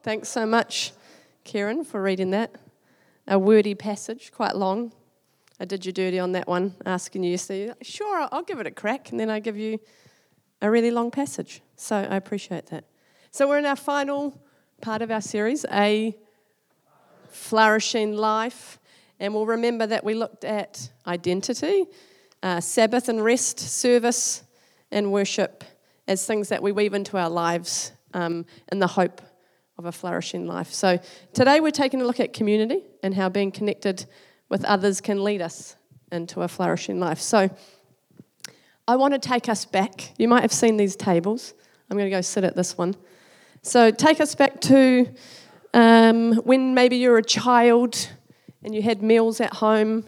Thanks so much, Kieran, for reading that. A wordy passage, quite long. I did you dirty on that one, asking you yesterday. Sure, I'll give it a crack, and then I give you a really long passage. So I appreciate that. So we're in our final part of our series, A Flourishing Life. And we'll remember that we looked at identity, Sabbath and rest, service and worship as things that we weave into our lives in the hope of a flourishing life. So today we're taking a look at community and how being connected with others can lead us into a flourishing life. So I want to take us back. You might have seen these tables. I'm going to go sit at this one. So take us back to when maybe you were a child and you had meals at home.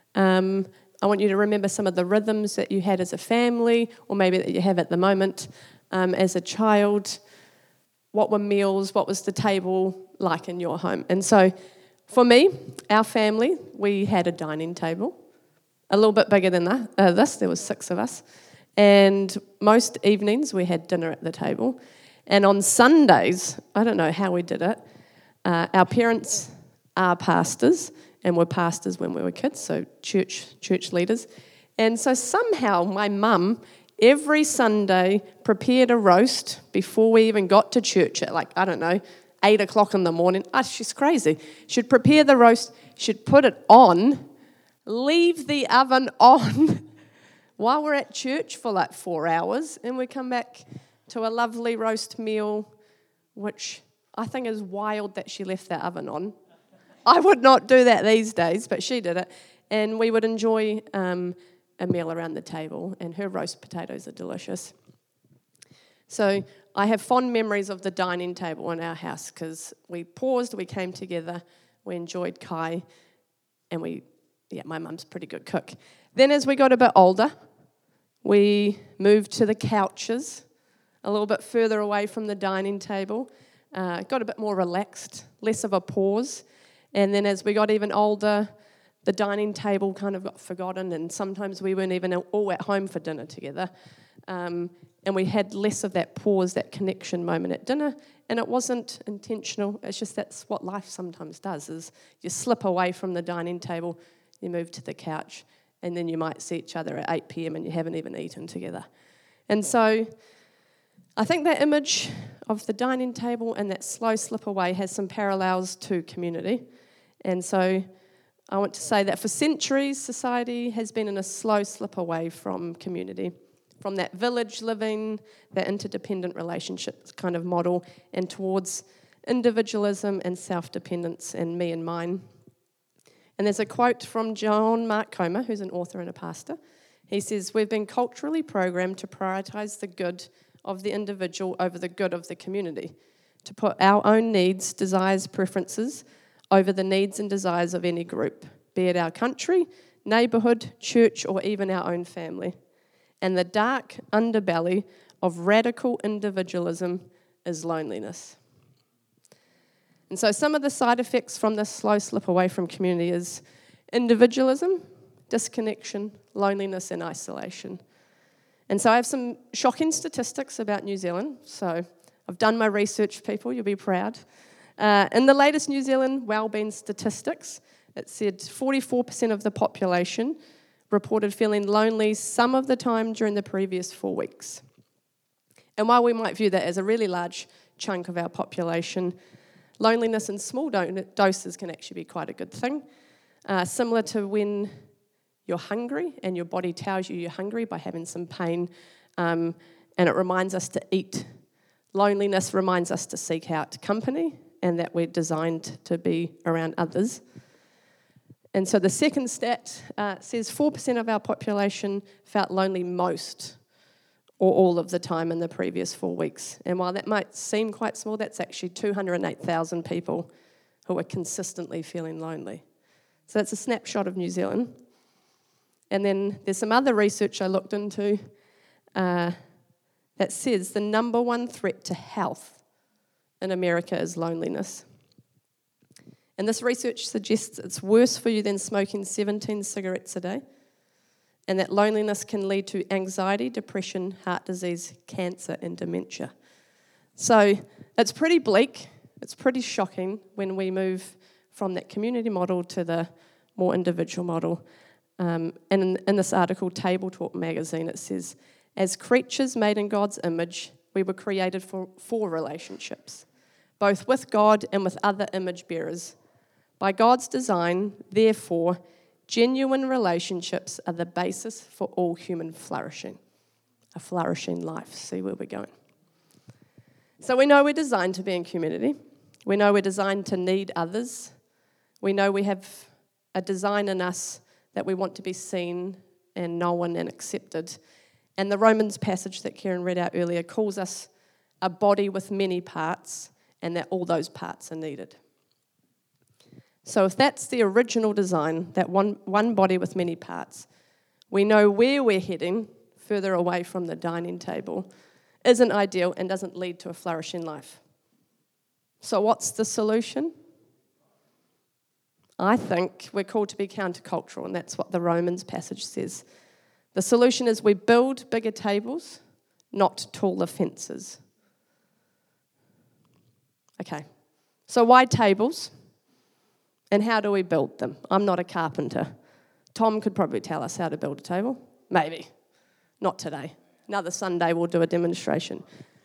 I want you to remember some of the rhythms that you had as a family, or maybe that you have at the moment as a child. What were meals? What was the table like in your home? And so for me, our family, we had a dining table, a little bit bigger than this. There was 6 of us. And most evenings we had dinner at the table. And on Sundays, I don't know how we did it, our parents are pastors and were pastors when we were kids, so church leaders. And so somehow my mum, every Sunday, prepared a roast before we even got to church at 8 o'clock in the morning. She's crazy. She'd prepare the roast, she'd put it on, leave the oven on while we're at church for 4 hours, and we come back to a lovely roast meal, which I think is wild that she left that oven on. I would not do that these days, but she did it. And we would enjoy a meal around the table, and her roast potatoes are delicious. So I have fond memories of the dining table in our house because we paused, we came together, we enjoyed Kai, and my mum's a pretty good cook. Then as we got a bit older, we moved to the couches, a little bit further away from the dining table, got a bit more relaxed, less of a pause. And then as we got even older, the dining table kind of got forgotten, and sometimes we weren't even all at home for dinner together. And we had less of that pause, that connection moment at dinner, and it wasn't intentional. It's just that's what life sometimes does, is you slip away from the dining table, you move to the couch, and then you might see each other at 8 p.m. and you haven't even eaten together. And so I think that image of the dining table and that slow slip away has some parallels to community. And so I want to say that for centuries, society has been in a slow slip away from community, from that village living, that interdependent relationships kind of model, and towards individualism and self-dependence and me and mine. And there's a quote from John Mark Comer, who's an author and a pastor. He says, "We've been culturally programmed to prioritise the good of the individual over the good of the community, to put our own needs, desires, preferences over the needs and desires of any group, be it our country, neighbourhood, church, or even our own family. And the dark underbelly of radical individualism is loneliness." And so some of the side effects from this slow slip away from community is individualism, disconnection, loneliness, and isolation. And so I have some shocking statistics about New Zealand. So I've done my research, people, you'll be proud. In the latest New Zealand wellbeing statistics, it said 44% of the population reported feeling lonely some of the time during the previous 4 weeks. And while we might view that as a really large chunk of our population, loneliness in small doses can actually be quite a good thing. Similar to when you're hungry and your body tells you you're hungry by having some pain, and it reminds us to eat. Loneliness reminds us to seek out company and that we're designed to be around others. And so the second stat says 4% of our population felt lonely most or all of the time in the previous 4 weeks. And while that might seem quite small, that's actually 208,000 people who are consistently feeling lonely. So that's a snapshot of New Zealand. And then there's some other research I looked into that says the number one threat to health in America is loneliness. And this research suggests it's worse for you than smoking 17 cigarettes a day, and that loneliness can lead to anxiety, depression, heart disease, cancer, and dementia. So it's pretty bleak, It's pretty shocking when we move from that community model to the more individual model. And in this article, Table Talk magazine, it says, as creatures made in God's image, we were created for relationships, both with God and with other image bearers. By God's design, therefore, genuine relationships are the basis for all human flourishing, a flourishing life. See where we're going. So we know we're designed to be in community. We know we're designed to need others. We know we have a design in us that we want to be seen and known and accepted. And the Romans passage that Karen read out earlier calls us a body with many parts, and that all those parts are needed. So if that's the original design, that one body with many parts, we know where we're heading, further away from the dining table, isn't ideal and doesn't lead to a flourishing life. So what's the solution? I think we're called to be countercultural, and that's what the Romans passage says. The solution is we build bigger tables, not taller fences. Okay, so why tables? And how do we build them? I'm not a carpenter. Tom could probably tell us how to build a table. Maybe. Not today. Another Sunday we'll do a demonstration.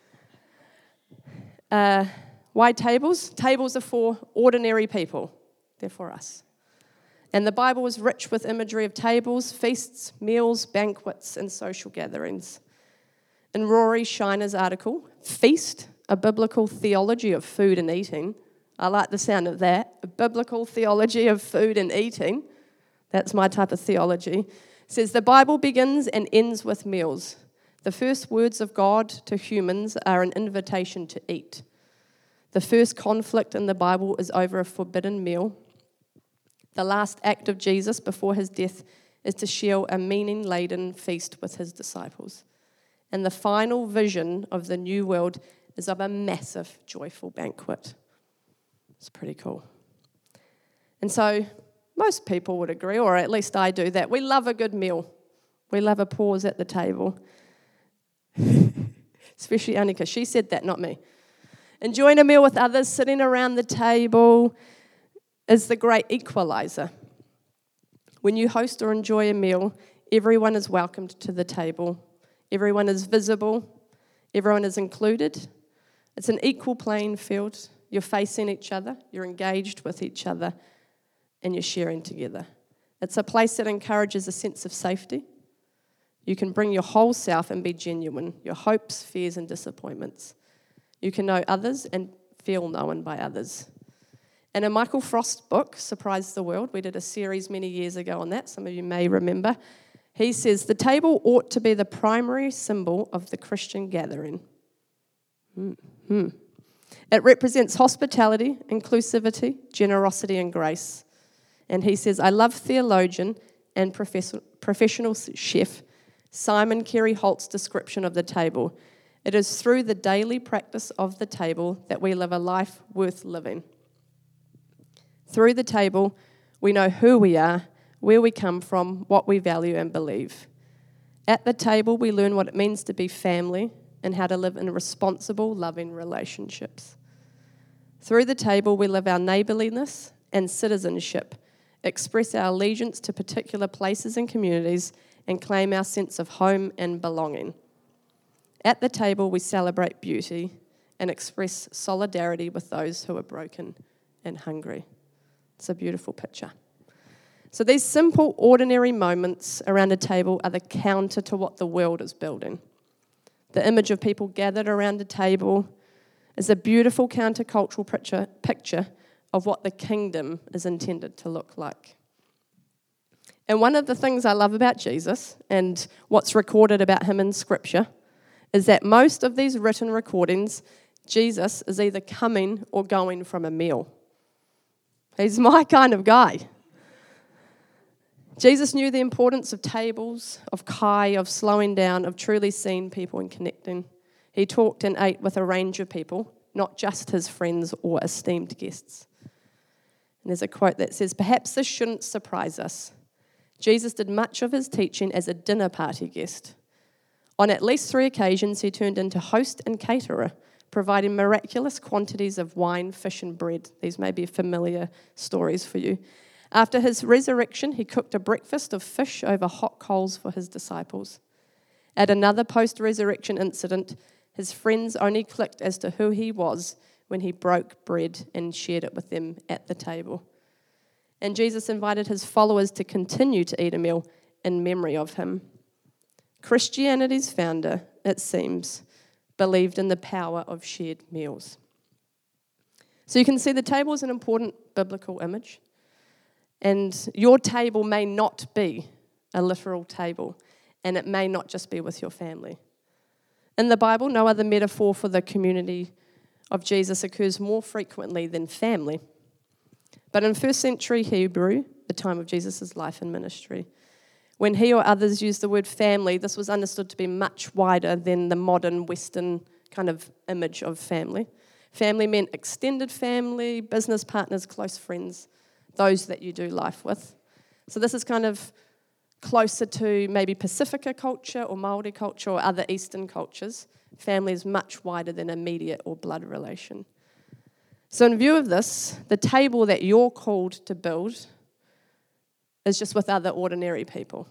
Why tables? Tables are for ordinary people. They're for us. And the Bible is rich with imagery of tables, feasts, meals, banquets, and social gatherings. In Rory Shiner's article, Feast, a Biblical Theology of Food and Eating, I like the sound of that, a biblical theology of food and eating, that's my type of theology, says the Bible begins and ends with meals. The first words of God to humans are an invitation to eat. The first conflict in the Bible is over a forbidden meal. The last act of Jesus before his death is to share a meaning-laden feast with his disciples. And the final vision of the new world is of a massive, joyful banquet. It's pretty cool. And so most people would agree, or at least I do, that we love a good meal. We love a pause at the table. Especially Annika. She said that, not me. Enjoying a meal with others, sitting around the table is the great equalizer. When you host or enjoy a meal, everyone is welcomed to the table. Everyone is visible. Everyone is included. It's an equal playing field. You're facing each other, you're engaged with each other, and you're sharing together. It's a place that encourages a sense of safety. You can bring your whole self and be genuine, your hopes, fears, and disappointments. You can know others and feel known by others. In a Michael Frost book, Surprise the World, we did a series many years ago on that, some of you may remember. He says, the table ought to be the primary symbol of the Christian gathering. It represents hospitality, inclusivity, generosity, and grace. And he says, I love theologian and professional chef Simon Carey Holt's description of the table. It is through the daily practice of the table that we live a life worth living. Through the table, we know who we are, where we come from, what we value and believe. At the table, we learn what it means to be family and how to live in responsible, loving relationships. Through the table, we live our neighbourliness and citizenship, express our allegiance to particular places and communities, and claim our sense of home and belonging. At the table, we celebrate beauty and express solidarity with those who are broken and hungry. It's a beautiful picture. So these simple, ordinary moments around a table are the counter to what the world is building. The image of people gathered around a table is a beautiful countercultural picture of what the kingdom is intended to look like. And one of the things I love about Jesus and what's recorded about him in Scripture is that most of these written recordings, Jesus is either coming or going from a meal. He's my kind of guy. Jesus knew the importance of tables, of kai, of slowing down, of truly seeing people and connecting. He talked and ate with a range of people, not just his friends or esteemed guests. And there's a quote that says, perhaps this shouldn't surprise us. Jesus did much of his teaching as a dinner party guest. On at least 3 occasions, he turned into host and caterer, providing miraculous quantities of wine, fish, and bread. These may be familiar stories for you. After his resurrection, he cooked a breakfast of fish over hot coals for his disciples. At another post-resurrection incident, his friends only clicked as to who he was when he broke bread and shared it with them at the table. And Jesus invited his followers to continue to eat a meal in memory of him. Christianity's founder, it seems, believed in the power of shared meals. So you can see the table is an important biblical image. And your table may not be a literal table, and it may not just be with your family. In the Bible, no other metaphor for the community of Jesus occurs more frequently than family. But in first century Hebrew, the time of Jesus' life and ministry, when he or others used the word family, this was understood to be much wider than the modern Western kind of image of family. Family meant extended family, business partners, close friends, those that you do life with. So this is kind of closer to maybe Pacifica culture or Māori culture or other Eastern cultures. Family is much wider than immediate or blood relation. So in view of this, the table that you're called to build is just with other ordinary people.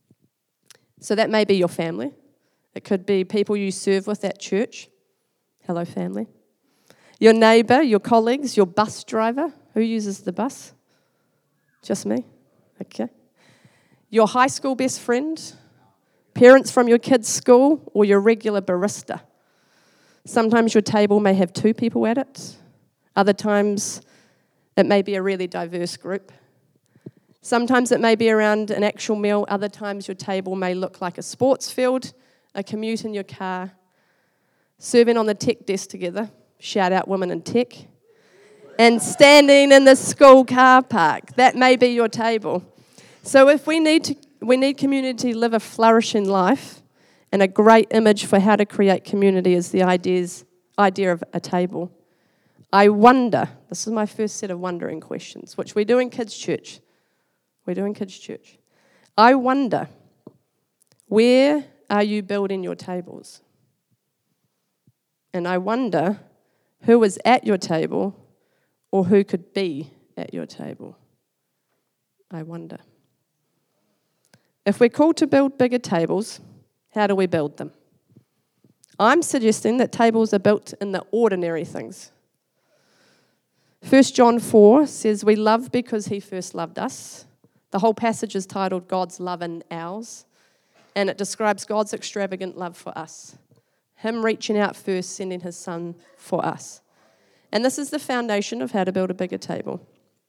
So that may be your family. It could be people you serve with at church. Hello, family. Your neighbour, your colleagues, your bus driver. Who uses the bus? Just me? Okay. Your high school best friend, parents from your kids' school, or your regular barista. Sometimes your table may have 2 people at it. Other times it may be a really diverse group. Sometimes it may be around an actual meal. Other times your table may look like a sports field, a commute in your car, serving on the tech desk together, shout out women in tech, and standing in the school car park. That may be your table. So if we need community to live a flourishing life, and a great image for how to create community is the idea of a table. I wonder, this is my first set of wondering questions, which we do in kids' church. I wonder, where are you building your tables? And I wonder, who is at your table or who could be at your table? I wonder. If we're called to build bigger tables, how do we build them? I'm suggesting that tables are built in the ordinary things. 1 John 4 says, we love because he first loved us. The whole passage is titled God's Love and Ours, and it describes God's extravagant love for us. Him reaching out first, sending his son for us. And this is the foundation of how to build a bigger table.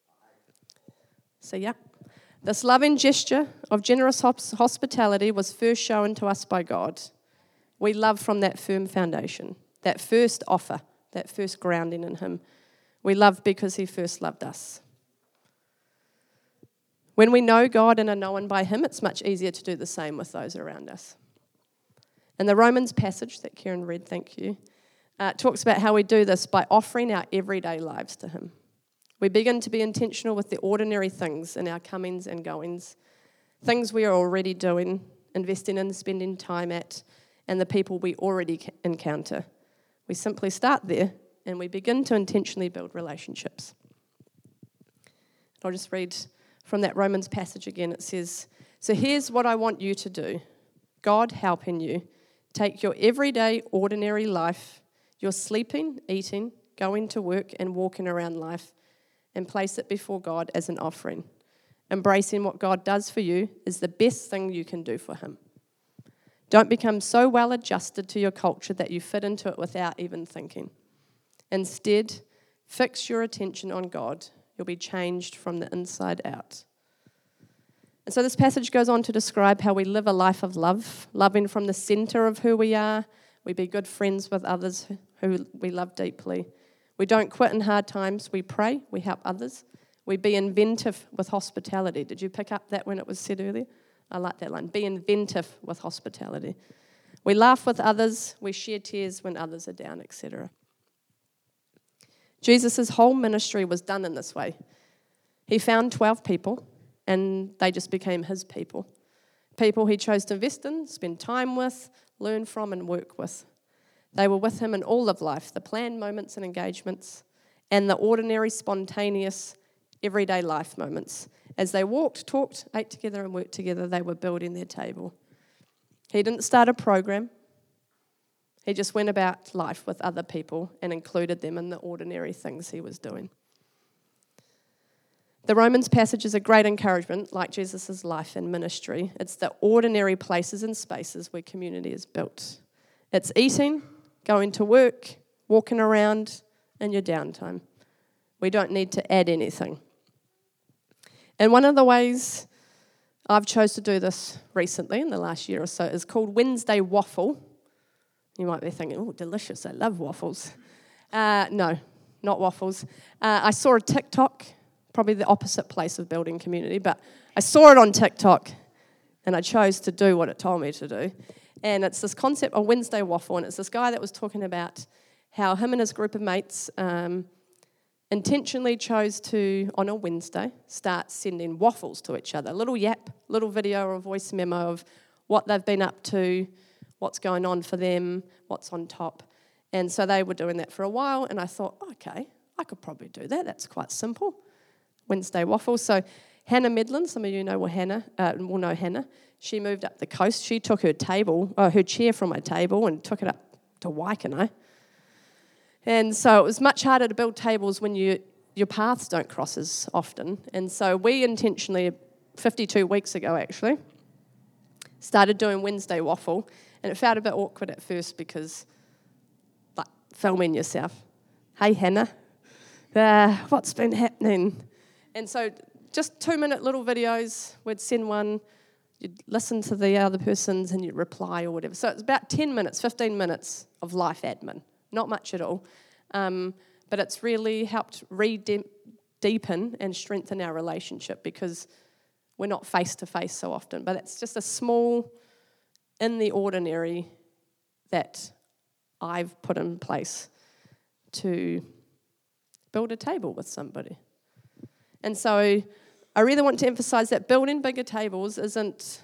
So this loving gesture of generous hospitality was first shown to us by God. We love from that firm foundation, that first offer, that first grounding in him. We love because he first loved us. When we know God and are known by him, it's much easier to do the same with those around us. And the Romans passage that Kieran read, thank you, talks about how we do this by offering our everyday lives to him. We begin to be intentional with the ordinary things in our comings and goings, things we are already doing, investing in, spending time at, and the people we already encounter. We simply start there and we begin to intentionally build relationships. I'll just read from that Romans passage again. It says, so here's what I want you to do. God helping you. Take your everyday, ordinary life, your sleeping, eating, going to work, and walking around life, and place it before God as an offering. Embracing what God does for you is the best thing you can do for him. Don't become so well adjusted to your culture that you fit into it without even thinking. Instead, fix your attention on God. You'll be changed from the inside out. And so this passage goes on to describe how we live a life of love, loving from the center of who we are. We be good friends with others who we love deeply. We don't quit in hard times. We pray. We help others. We be inventive with hospitality. Did you pick up that when it was said earlier? I like that line. Be inventive with hospitality. We laugh with others. We share tears when others are down, etc. Jesus' whole ministry was done in this way. He found 12 people, and they just became his people. People he chose to invest in, spend time with, learn from, and work with. They were with him in all of life, the planned moments and engagements, and the ordinary, spontaneous, everyday life moments. As they walked, talked, ate together, and worked together, they were building their table. He didn't start a program. He just went about life with other people and included them in the ordinary things he was doing. The Romans passage is a great encouragement, like Jesus' life and ministry. It's the ordinary places and spaces where community is built. It's eating, going to work, walking around in your downtime. We don't need to add anything. And one of the ways I've chose to do this recently in the last year or so is called Wednesday Waffle. You might be thinking, oh, delicious, I love waffles. No, not waffles. I saw a TikTok, probably the opposite place of building community, but I saw it on TikTok and I chose to do what it told me to do. And it's this concept of Wednesday Waffle, and it's this guy that was talking about how him and his group of mates intentionally chose to, on a Wednesday, start sending waffles to each other. Little yap, little video or voice memo of what they've been up to, what's going on for them, what's on top. And so they were doing that for a while, and I thought, okay, I could probably do that. That's quite simple. Wednesday Waffle. So Hannah Medlin, some of you know Hannah, will know Hannah. She moved up the coast. She took her chair from my table and took it up to Waikanae. And so it was much harder to build tables when your paths don't cross as often. And so we intentionally, 52 weeks ago actually, started doing Wednesday Waffle. And it felt a bit awkward at first because, like, filming yourself. Hey, Hannah, what's been happening? And so just 2-minute little videos, we'd send one, you'd listen to the other person's and you'd reply or whatever. So it's about 10 minutes, 15 minutes of life admin. Not much at all. But it's really helped deepen and strengthen our relationship because we're not face-to-face so often. But it's just a small, in the ordinary, that I've put in place to build a table with somebody. And so I really want to emphasize that building bigger tables is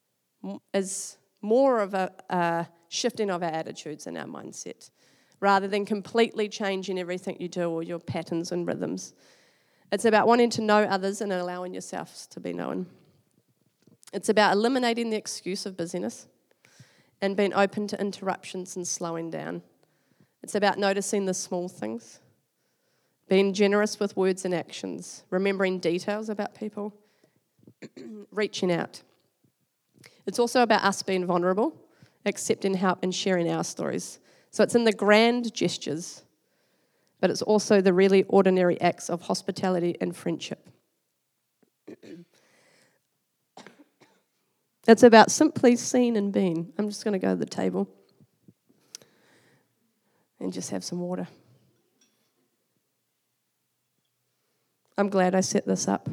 more of a shifting of our attitudes and our mindset, rather than completely changing everything you do or your patterns and rhythms. It's about wanting to know others and allowing yourselves to be known. It's about eliminating the excuse of busyness and being open to interruptions and slowing down. It's about noticing the small things, being generous with words and actions, remembering details about people, reaching out. It's also about us being vulnerable, accepting help and sharing our stories. So it's in the grand gestures, but it's also the really ordinary acts of hospitality and friendship. It's about simply seeing and being. I'm just going to go to the table and just have some water. I'm glad I set this up.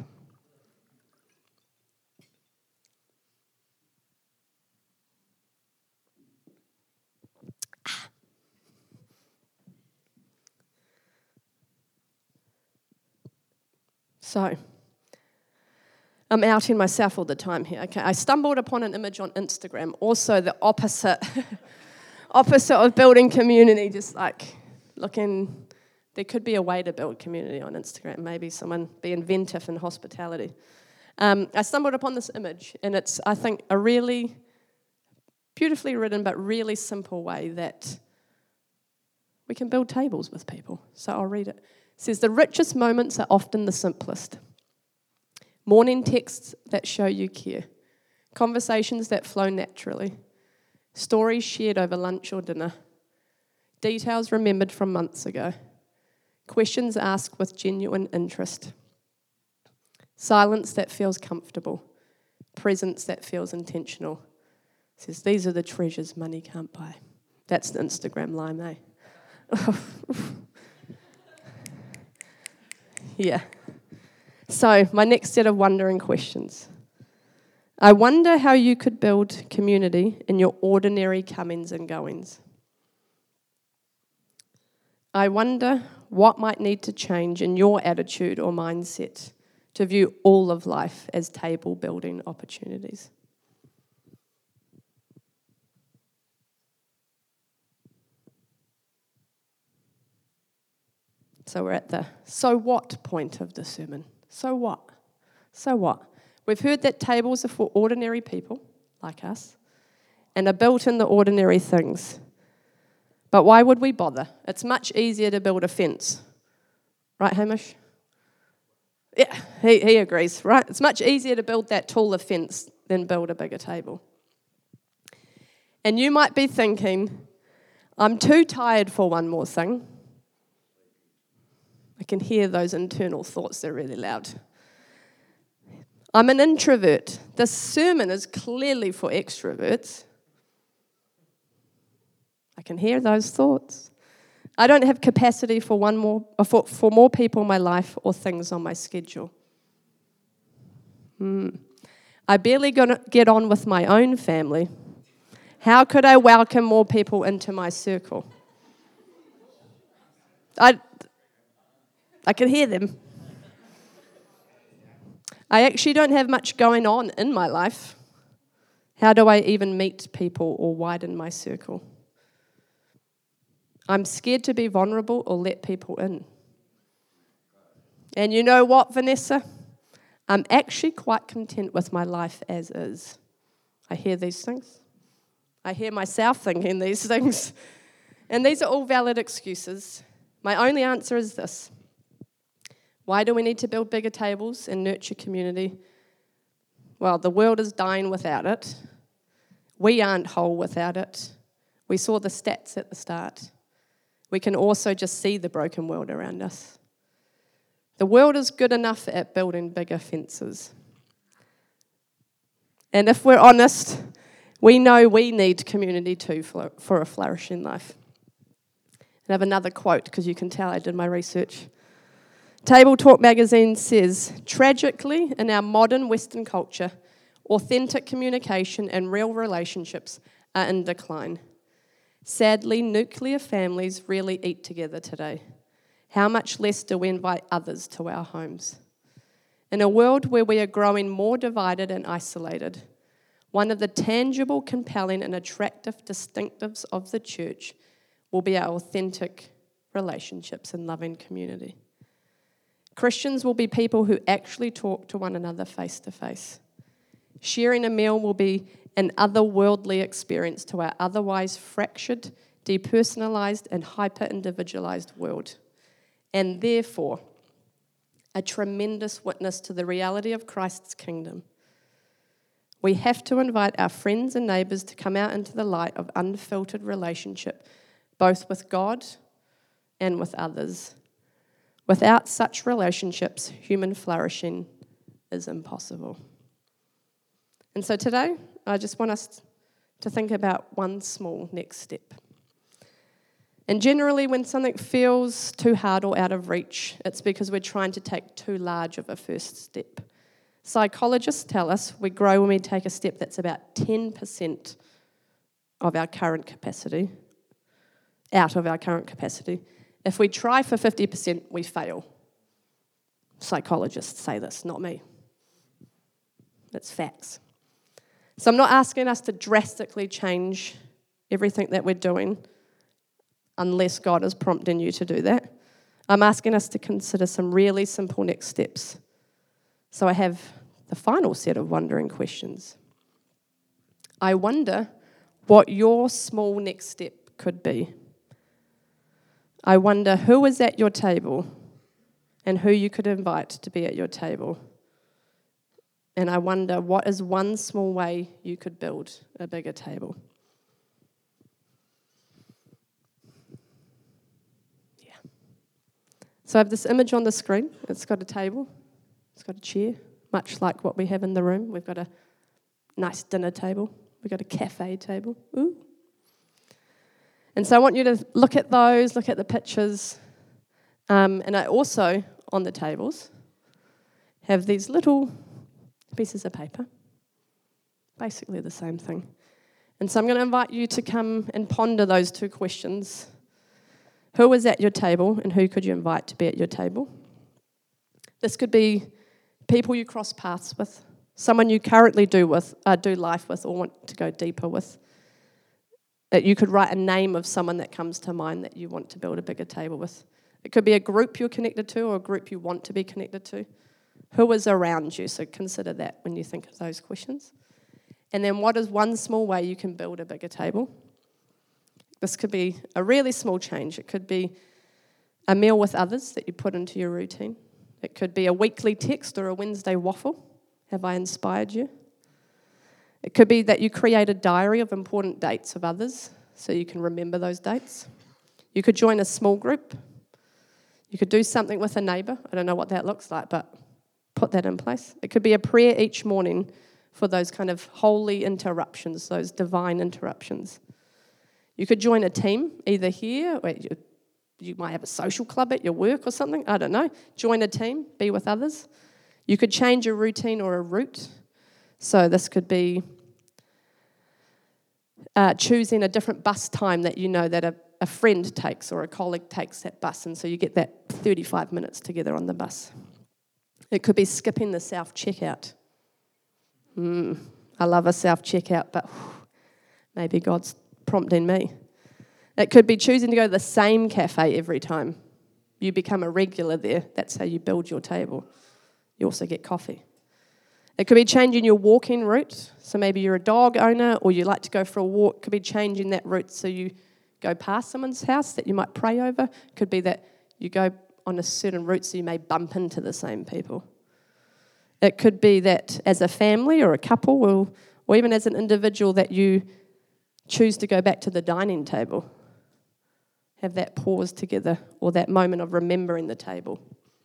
So, I'm outing myself all the time here. Okay, I stumbled upon an image on Instagram, also the opposite of building community, just like looking, there could be a way to build community on Instagram, maybe someone be inventive in hospitality. I stumbled upon this image, and it's, I think, a really beautifully written but really simple way that we can build tables with people. So I'll read it. It says, the richest moments are often the simplest. Morning texts that show you care. Conversations that flow naturally. Stories shared over lunch or dinner. Details remembered from months ago. Questions asked with genuine interest. Silence that feels comfortable. Presence that feels intentional. It says, these are the treasures money can't buy. That's the Instagram line, eh? Yeah. So, my next set of wondering questions. I wonder how you could build community in your ordinary comings and goings. I wonder what might need to change in your attitude or mindset to view all of life as table building opportunities. So we're at the so what point of the sermon. So what? So what? We've heard that tables are for ordinary people like us and are built in the ordinary things. But why would we bother? It's much easier to build a fence. Right, Hamish? Yeah, he agrees, right? It's much easier to build that taller fence than build a bigger table. And you might be thinking, I'm too tired for one more thing. I can hear those internal thoughts, they're really loud. I'm an introvert. This sermon is clearly for extroverts. I can hear those thoughts. I don't have capacity for for more people in my life or things on my schedule. I barely gonna get on with my own family. How could I welcome more people into my circle? I can hear them. I actually don't have much going on in my life. How do I even meet people or widen my circle? I'm scared to be vulnerable or let people in. And you know what, Vanessa? I'm actually quite content with my life as is. I hear these things. I hear myself thinking these things. And these are all valid excuses. My only answer is this. Why do we need to build bigger tables and nurture community? Well, the world is dying without it. We aren't whole without it. We saw the stats at the start. We can also just see the broken world around us. The world is good enough at building bigger fences. And if we're honest, we know we need community too for a flourishing life. And I have another quote because you can tell I did my research. Table Talk magazine says, tragically, in our modern Western culture, authentic communication and real relationships are in decline. Sadly, nuclear families rarely eat together today. How much less do we invite others to our homes? In a world where we are growing more divided and isolated, one of the tangible, compelling, and attractive distinctives of the church will be our authentic relationships and loving community. Christians will be people who actually talk to one another face to face. Sharing a meal will be an otherworldly experience to our otherwise fractured, depersonalized, and hyper-individualized world, and therefore a tremendous witness to the reality of Christ's kingdom. We have to invite our friends and neighbors to come out into the light of unfiltered relationship, both with God and with others. Without such relationships, human flourishing is impossible. And so today, I just want us to think about one small next step. And generally, when something feels too hard or out of reach, it's because we're trying to take too large of a first step. Psychologists tell us we grow when we take a step that's about 10% of our current capacity, out of our current capacity. If we try for 50%, we fail. Psychologists say this, not me. It's facts. So I'm not asking us to drastically change everything that we're doing unless God is prompting you to do that. I'm asking us to consider some really simple next steps. So I have the final set of wondering questions. I wonder what your small next step could be. I wonder who is at your table and who you could invite to be at your table. And I wonder what is one small way you could build a bigger table. Yeah. So I have this image on the screen. It's got a table. It's got a chair, much like what we have in the room. We've got a nice dinner table. We've got a cafe table. Ooh. And so I want you to look at those, look at the pictures. And I also, on the tables, have these little pieces of paper. Basically the same thing. And so I'm going to invite you to come and ponder those two questions. Who is at your table and who could you invite to be at your table? This could be people you cross paths with, someone you currently do life with or want to go deeper with. That you could write a name of someone that comes to mind that you want to build a bigger table with. It could be a group you're connected to or a group you want to be connected to. Who is around you? So consider that when you think of those questions. And then what is one small way you can build a bigger table? This could be a really small change. It could be a meal with others that you put into your routine. It could be a weekly text or a Wednesday waffle. Have I inspired you? It could be that you create a diary of important dates of others so you can remember those dates. You could join a small group. You could do something with a neighbour. I don't know what that looks like, but put that in place. It could be a prayer each morning for those kind of holy interruptions, those divine interruptions. You could join a team, either here, or you might have a social club at your work or something, I don't know. Join a team, be with others. You could change a routine or a route. So this could be choosing a different bus time that you know that a friend takes or a colleague takes that bus, and so you get that 35 minutes together on the bus. It could be skipping the self-checkout. I love a self-checkout, but maybe God's prompting me. It could be choosing to go to the same cafe every time. You become a regular there. That's how you build your table. You also get coffee. It could be changing your walking route. So maybe you're a dog owner or you like to go for a walk. It could be changing that route so you go past someone's house that you might pray over. It could be that you go on a certain route so you may bump into the same people. It could be that as a family or a couple or even as an individual that you choose to go back to the dining table. Have that pause together or that moment of remembering the table.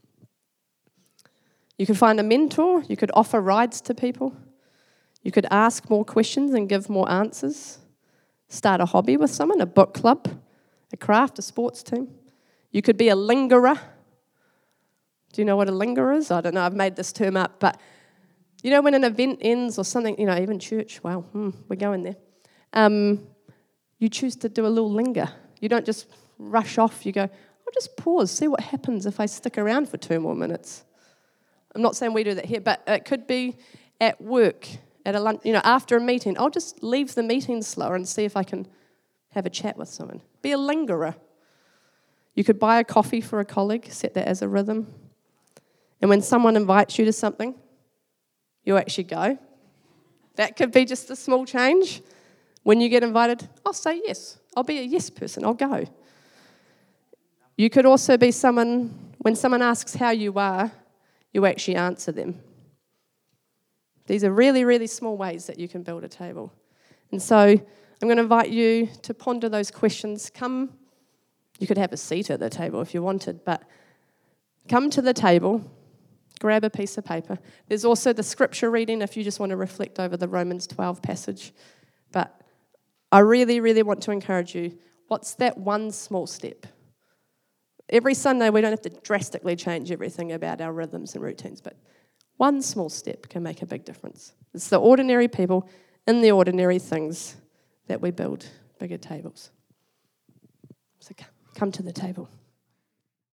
You could find a mentor. You could offer rides to people. You could ask more questions and give more answers. Start a hobby with someone, a book club, a craft, a sports team. You could be a lingerer. Do you know what a lingerer is? I don't know, I've made this term up, but you know when an event ends or something, you know, even church, wow, we're going there. You choose to do a little linger. You don't just rush off, you go, I'll just pause, see what happens if I stick around for 2 more minutes. I'm not saying we do that here, but it could be at work, at a lunch, you know, after a meeting. I'll just leave the meeting slower and see if I can have a chat with someone. Be a lingerer. You could buy a coffee for a colleague, set that as a rhythm. And when someone invites you to something, you actually go. That could be just a small change. When you get invited, I'll say yes. I'll be a yes person. I'll go. You could also be someone, when someone asks how you are, you actually answer them. These are really, really small ways that you can build a table. And so I'm going to invite you to ponder those questions. You could have a seat at the table if you wanted, but come to the table, grab a piece of paper. There's also the scripture reading if you just want to reflect over the Romans 12 passage. But I really, really want to encourage you, what's that one small step? Every Sunday, we don't have to drastically change everything about our rhythms and routines, but one small step can make a big difference. It's the ordinary people in the ordinary things that we build bigger tables. So come to the table.